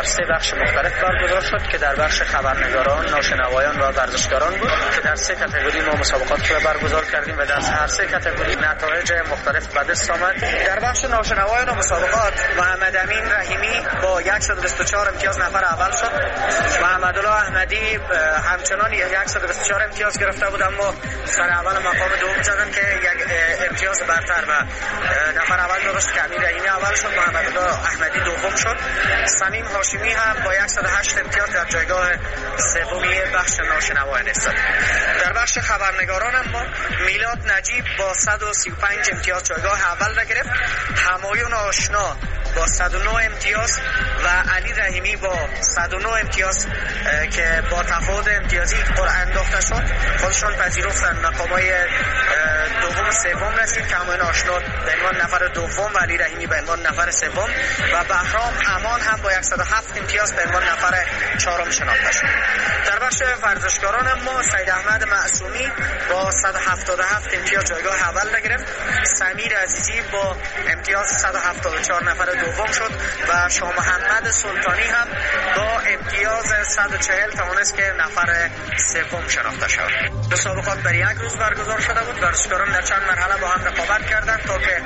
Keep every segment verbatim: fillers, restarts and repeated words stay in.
سه بخش مختلف برگزار شد که در بخش خبرنگاران، ناشنوایان و ورزشکاران بود که در سه کاتگوری ما مسابقات را برگزار کردیم و در هر سه کاتگوری نتایج مختلف به دست آمد. در بخش ناشنوایان و مسابقات محمد امین رحیمی با صد و بیست و چهار امتیاز نفر اول شد. محمد الله احمدی همچنان صد و بیست و چهار امتیاز گرفته بود، اما سر اول مقام دوم زدن که یک امتیاز برتر و نفر اول درست که امین رحیمی اول شد، محمد الله احمدی دوم شد. سمیم هاشمی هم با صد و هشت امتیاز در جایگاه سومی بخش ناشنوایان است. در بخش خبرنگاران اما میلاد نجیب با صد و سی و پنج امتیاز جایگاه اول را گرفت. همایون آشنا با صد و نه امتیاز و علی رحیمی با صد و نه امتیاز که با تفاوت امتیازی پر انداخته شد خودشون پذیرفتن مقامای دوم و سوم رسید که همایون آشنا به عنوان نفر دوم و علی رحیمی به عنوان نفر سوم و بهرام امان هم با صد و هفت امتیاز به عنوان نفر چهارم شناخته شد. در بخش ورزشکاران اما سید احمد معصومی با صد و هفتاد و هفت امتیاز جایگاه اول را گرفت. سمیر عزیزی با امتیاز صد و هفتاد و چهار نفر دوم شد و شاه محمد سلطانی هم با امتیاز صد و چهل توانست که نفر سوم شناخته شد. مسابقات در یک روز برگزار شده بود. ورزشکاران در چند مرحله با هم رقابت کردند تا که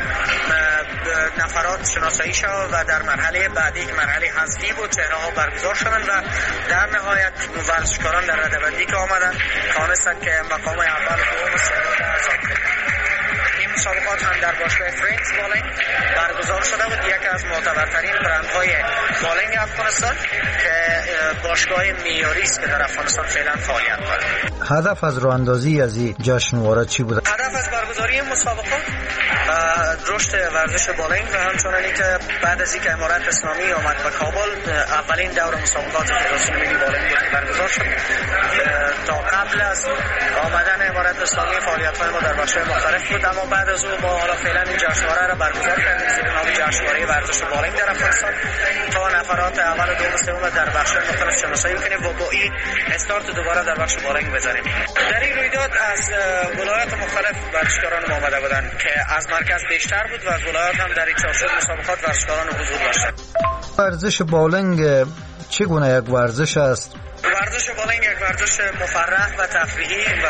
نفرات شناسایی شد و در مرحله بعدی که مرحله حذفی بود چهره ها برگزار شدند و در نهایت ورزشکاران در رده‌بندی که آمدند توانستند که مقام اول و سوم آزاد کنند. این مسابقات هم در باشگاه فرینکس بالینگ برگزار شده بود، یکی از معتبرترین برندهای بالینگ افغانستان که باشگاه معیاری است که در افغانستان فعلا فعالیت دارد. هدف از راه اندازی از این جشنواره چی بود؟ هدف از برگزاری مسابقات رشد ورزش بالینگ و همچنین که بعد از اینکه امارت اسلامی آمد به کابل اولین دور مسابقات فدراسیون ملی بالینگ برگزار شد. تا قبل از آمدن امارت اسلامی فعالیت‌های ما در بخش‌های مختلف بود، اما بعد از اون ما حالا فعلا این جشنواره را برگزار کردیم زیر نام جشنواره ورزش بالینگ در افغانستان تا نفرات اول و دوم و سوم در بخش‌های مختلف شناسایی کنیم و با این استارت دوباره در بخش بالینگ بزنیم. در این رویداد از ولایات مختلف ورزشکاران ما آمده بودند که از مرکز بیشتر بود و از ولایات هم در این چارچوب مسابقات ورزشکاران حضور داشتند. ورزش بالینگ چگونه یک ورزش است؟ ورزش بالینگ یک ورزش مفرح و تفریحی و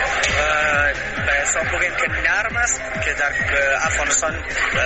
به حساب بگیم که نرم است که در افغانستان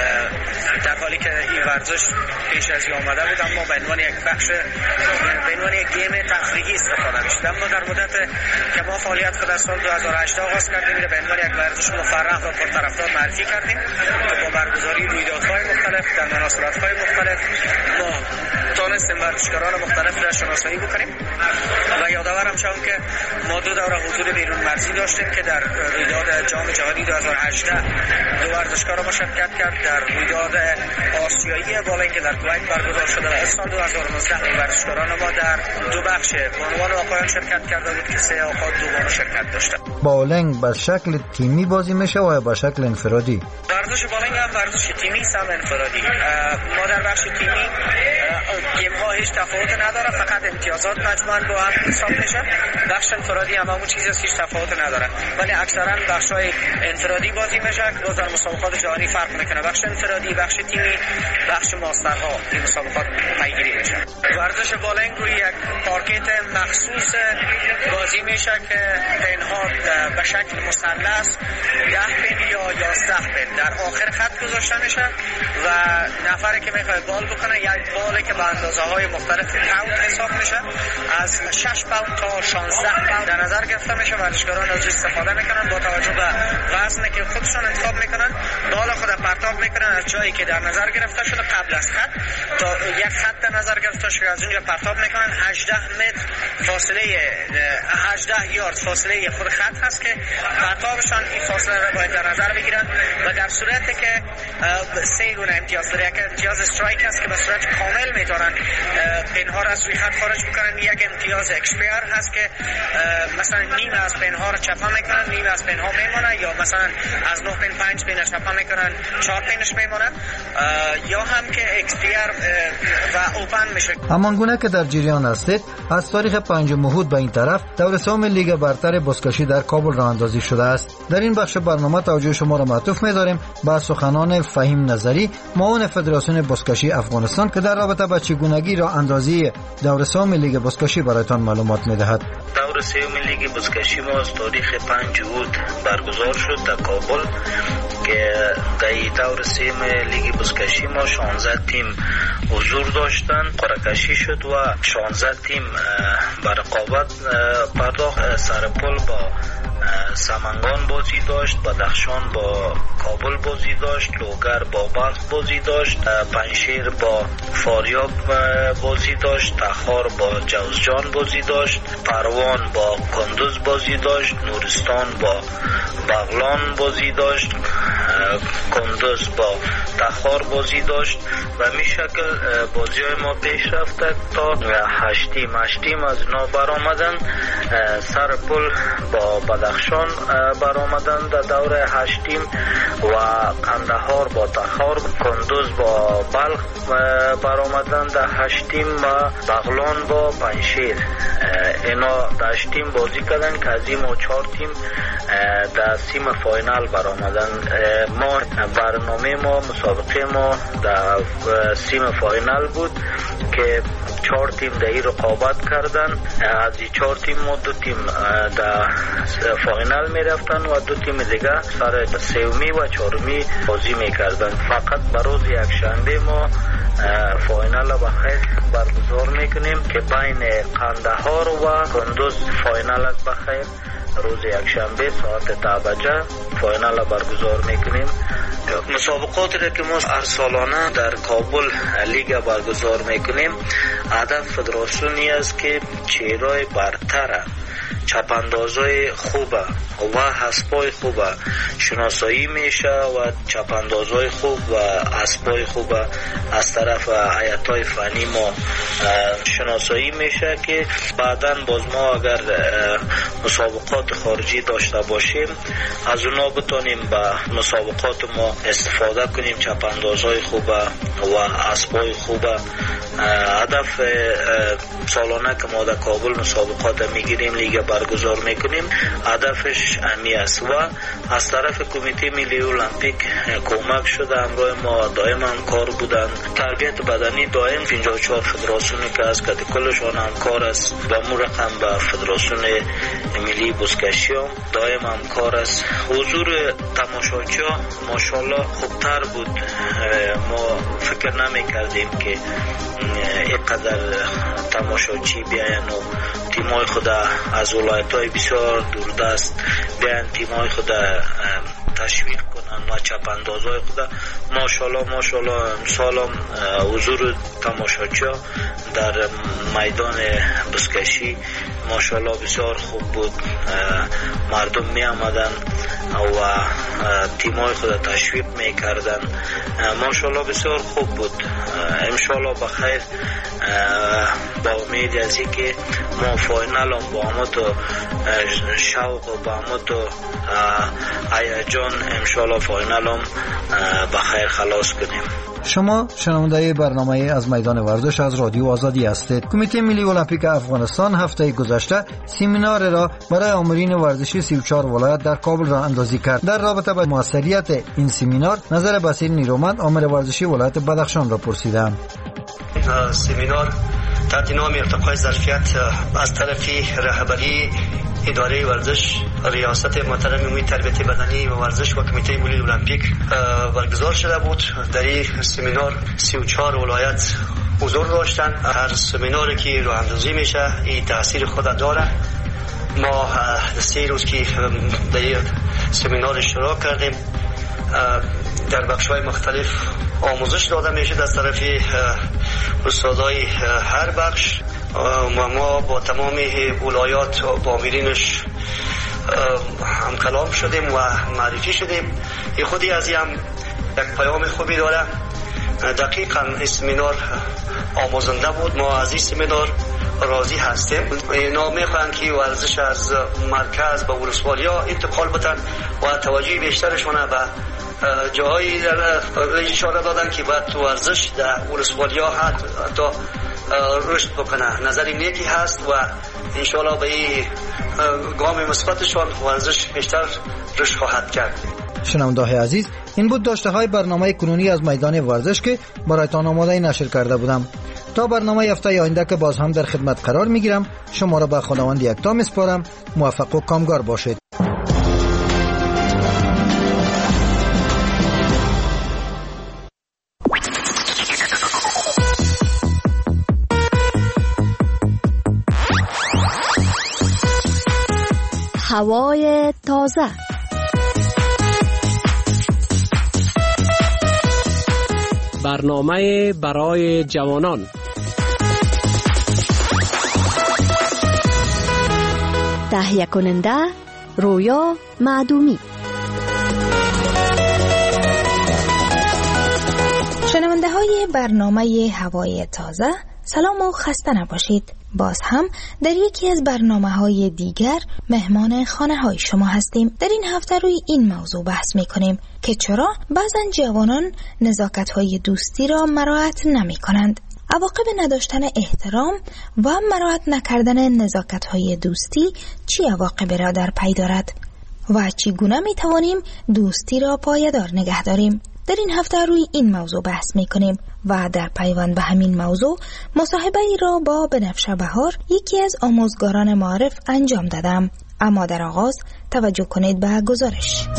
در حالی که این ورزش پیش از این آمده بود اما به عنوان یک بخش به عنوان یک گیم تفریحی استفاده می‌شد. اما در مدت که ما فعالیت خود از سال دو هزار و هشت آغاز کردیم به عنوان یک ورزش مفرح و پرطرفدار معرفی کردیم که با برگزاری رویدادهای مختلف در مناسبت‌های مختلف ما توانستیم ورزشکاران مختلف را شناسایی بکنیم و یادآورم شوم که ما دو دوره حضور بیرون مرزی داشتیم که در رویداد جام جهانی دو هزار و هجده دو ورزشکار مشارکت کرد، در رویداد آسیایی بالینگ که در کویت برگزار شده و سال دو هزار و نوزده ورزشکاران ما در دو بخش بانوان و آقایان شرکت کرده بود که سه آقا دو بانو شرکت داشتند. بالینگ به شکل تیمی بازی میشه و به شکل انفرادی؟ ورزش بالینگ هم ورزش تیمی است هم انفرادی. ما در بخش تیمی گیم ها هیچ تفاوت نداره، فقط امتیازات مجموعاً با هم حساب میشه. بخش انفرادی هم همون چیزی است که هیچ تفاوت نداره، ولی اکثرا بخش های انفرادی بازی میشه که در مسابقات جهانی فرق میکنه. بخش انفرادی، بخش تیمی، بخش ماسترها این مسابقات پیگیری میشه. ورزش بالینگ روی یک پارکت مخصوص بازی میشه که پنها به شکل مثلث ده پن یا یازده پن در آخر خط گذاشته میشه و نفری که میخواد بال بکنه یک بالی که به اندازه های مختلف پوند حساب میشه از شش پوند تا شانزده پوند در نظر گرفته میشه. ورزشکاران از استفاده میکنن با توجه به وزنی که خودشون انتخاب میکنن، بال خود پرتاب میکنن از جایی که در نظر گرفته شده قبل از خط تا یک خط در نظر گرفته شده از اونجا پرتاب میکنن. هجده متر فاصله هجده یارد فاصله خود خط هست که پرتابشان این فاصله را باید در نظر بگیرن و در صورتی که سه گونه امتیاز داره. یک امتیاز استرایک هست که به صورت کامل میتونن پنها را از روی خط خارج بکنن. یک امتیاز اکسپیر هست که مثلا نیم از پنها را چپا میکنن، نیم از پنها میمونه، یا مثلا از نه پن پنج پن چپا میکنن چهار پنش میمونه، یا هم که اکسپیر و اوپن میشه. همان گونه که در جریان هستید از تاریخ پنج مهود به این طرف دور سوم لیگ برتر بزکشی در کابل راه اندازی شده است. در این بخش برنامه توجه شما را معطوف می‌داریم به سخنان فهیم نظری معاون فدراسیون بزکشی افغانستان که در رابطه با چگونگی راه اندازی اعتراضی دور سوم لیگ بزکشی برایتان معلومات می‌دهد. دور سوم لیگ بزکشی ما از تاریخ پنج اوت برگزار شد در کابل که در دور سوم لیگ بزکشی ما شانزده تیم حضور داشتن. قرعه کشی شد و شانزده تیم بر رقابت پرداخت. سرپل با سمنگان بازی داشت، بدخشان با کابل بازی داشت، لوگر با بلخ بازی داشت، پنجشیر با فاریاب بازی داشت، تخار با جوزجان بازی داشت، پروان با کندوز بازی داشت، نورستان با بغلان بازی داشت، کندوز با تخار بازی داشت و می شکل بازی های ما پیش رفته تا هشت تیم هشت تیم از اینا برآمدن. سرپل با بدخشان برآمدن در دور هشت تیم و قندهار با تخار، کندوز با بلخ برآمدن در هشت تیم و بغلان با پنجشیر. اینا در هشت تیم بازی کردن که از این ما چهار تیم در سیم فاینال برآمدن. ما برنامه ما مسابقه ما در سیم فاینال بود که چهار تیم در این رقابت کردن. از این چهار تیم ما دو تیم در فاینال می رفتن و دو تیم دیگه سر سومی و چهارمی بازی می کردن. فقط برای یک شنبه ما فاینال بخیر برگزار می کنیم که بین قندهار و کندوز فاینال است بخیر. روز یک شنبه ساعت ده بجه فاینال برگزار میکنیم. مسابقاتی را که ما هر سالانه در کابل لیگ برگزار میکنیم، هدف فدراسیونی است که چهرهای برتر چپاندازای خوبه و حسبای خوبه شناسایی میشه و چپاندازای خوب و حسبای خوبه از طرف هیئت‌های فنی ما شناسایی میشه که بعداً باز ما اگر مسابقات خارجی داشته باشیم از اونا بتونیم به مسابقات ما استفاده کنیم. چپاندازای خوبه و حسبای خوبه. هدف سالانه که ما در کابل مسابقات میگیریم لیگ برگزار میکنیم هدفش امی است و از طرف کمیته ملی المپیک کمک شده. همراه ما دائم همکار بودن. تربیت بدنی دائم پنجاه و چهار فدراسیونی که از کد کلشان همکار است و مو رقم به فدراسیون ملی بزکشی هم دائم همکار است. حضور تماشاچی ها ماشاءالله خوبتر بود. ما فکر نمی کردیم که اینقدر تماشاچی بیاین و تیمای خود از ولایت‌های بسیار دوردست بیاین تیمای خود تشویق کنن و چپاندازای خود. ماشاءالله ماشاءالله امسال هم حضور تماشاچی در میدان بزکشی ماشاءالله بسیار خوب بود. مردم می آمدن و تیمای خود تشویق می کردن. ماشاءالله بسیار خوب بود. انشالله بخیر با امید از اینکه ما فاینال هم با همه تو شوق و با همه تو هیجان انشالله فاینال هم بخیر خلاص کنیم. شما شنونده برنامه از میدان ورزش از رادیو آزادی هستید. کمیته ملی المپیک افغانستان هفته گذشته سمینار را برای آمرین ورزشی سی و چهار ولایت در کابل راه اندازی کرد. در رابطه با موثریت این سمینار نظر بصیر نیرومند آمر ورزشی ولایت بدخشان را پرسیدم. سمینار تحت نام ارتقای ظرفیت از طرف رهبری اداره ورزش ریاست محترم امید تربیت بدنی و ورزش و کمیته ملی المپیک برگزار شده بود. در این سمینار سی و چهار ولایت حضور داشتن. هر سمیناری که راه اندازی میشه این تاثیر خود داره. ما سه روز که در این سمینار اشتراک کردیم در بخش‌های مختلف آموزش داده میشه از طرف استادای هر بخش و ما با تمام ولایات با آمرینش هم کلام شدیم و معرفی شدیم. این خودی از هم یک پیام خوبی داره. دقیقاً این سمینار آموزنده بود. ما از این سمینار راضی هستیم. اینا میخوان که ورزش از مرکز به ولسوالی‌ها انتقال بدن و توجه بیشترشون به جایی اشاره دادن که باید تو ورزش در ولسوالی‌ها حتی رشد بکنه. نظری نیکی هست و انشالله به این گام مثبتشان ورزش بیشتر رشد خواهد کرد. شنونده‌های عزیز، این بود داشته های برنامه کنونی از میدان ورزش که برایتان آماده نشر کرده بودم. تا برنامه هفته آینده که باز هم در خدمت قرار میگیرم، شما را به خداوند یکتا میسپارم. موفق و کامگار باشید. هوای تازه. برنامه برای جوانان. تهیه کننده رویا معدومی. شنونده های برنامه هوای تازه، سلام و خسته نباشید. باز هم در یکی از برنامه های دیگر مهمان خانه های شما هستیم. در این هفته روی این موضوع بحث می کنیم که چرا بعضن جوانان نزاکت های دوستی را مراعات نمی کنند. عواقب نداشتن احترام و مراعات نکردن نزاکت های دوستی چی عواقب را در پی دارد و چگونه می توانیم دوستی را پایدار نگه داریم؟ در این هفته روی این موضوع بحث می کنیم و در پیوند به همین موضوع مصاحبه ای را با بنفشه بهار، یکی از آموزگاران معارف، انجام دادم. اما در آغاز توجه کنید به گزارش.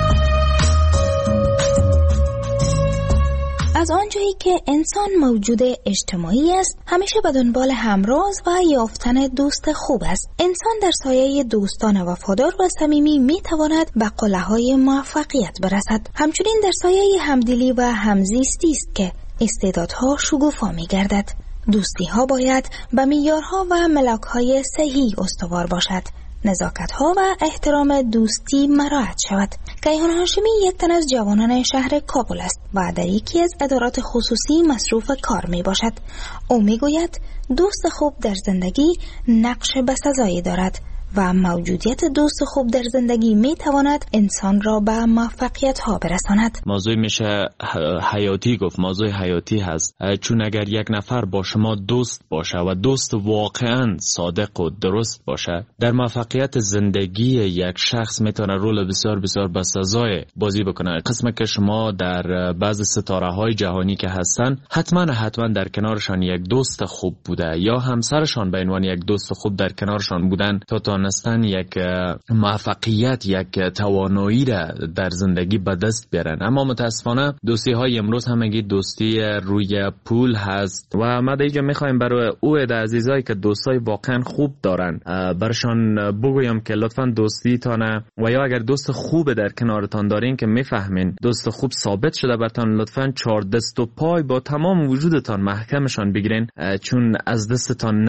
از آنجایی که انسان موجود اجتماعی است، همیشه به دنبال همراز و یافتن دوست خوب است. انسان در سایه دوستان وفادار و صمیمی میتواند به قله‌های موفقیت برسد. همچنین در سایه همدلی و همزیستی است که استعدادها شکوفا می‌گردد. دوستی ها باید به معیارها و ملاک‌های صحیح استوار باشد. نزاکت‌ها و احترام دوستی مراعات شود. کیهان هاشمی یک تن از جوانان شهر کابل است و در یکی از ادارات خصوصی مصروف کار می باشد. او می گوید دوست خوب در زندگی نقش بسزایی دارد و موجودیت دوست خوب در زندگی می تواند انسان را به موفقیت ها برساند. موضوع میشه حیاتی گفت، موضوع حیاتی هست، چون اگر یک نفر با شما دوست باشه و دوست واقعا صادق و درست باشه، در موفقیت زندگی یک شخص میتونه رول بسیار بسیار بسزای بازی بکنه. قسمه که شما در بعض ستاره های جهانی که هستن، حتما حتما در کنارشان یک دوست خوب بوده یا همسرشان به عنوان یک دوست خوب در کنارشان بودن تا تا نستن یک موفقیت، یک توانایی را در زندگی به دست بیارن. اما متاسفانه دوستی های امروز همگی دوستی روی پول هست و ما دیگه میخوایم برای او عزیزایی که دوستای واقعا خوب دارن برشان بگویم که لطفا دوستی تانه و یا اگر دوست خوب در کنارتان دارین که میفهمین دوست خوب ثابت شده برتان، لطفا چهار دست و پای با تمام وجودتان محکمشان بگیرین، چون از دستتان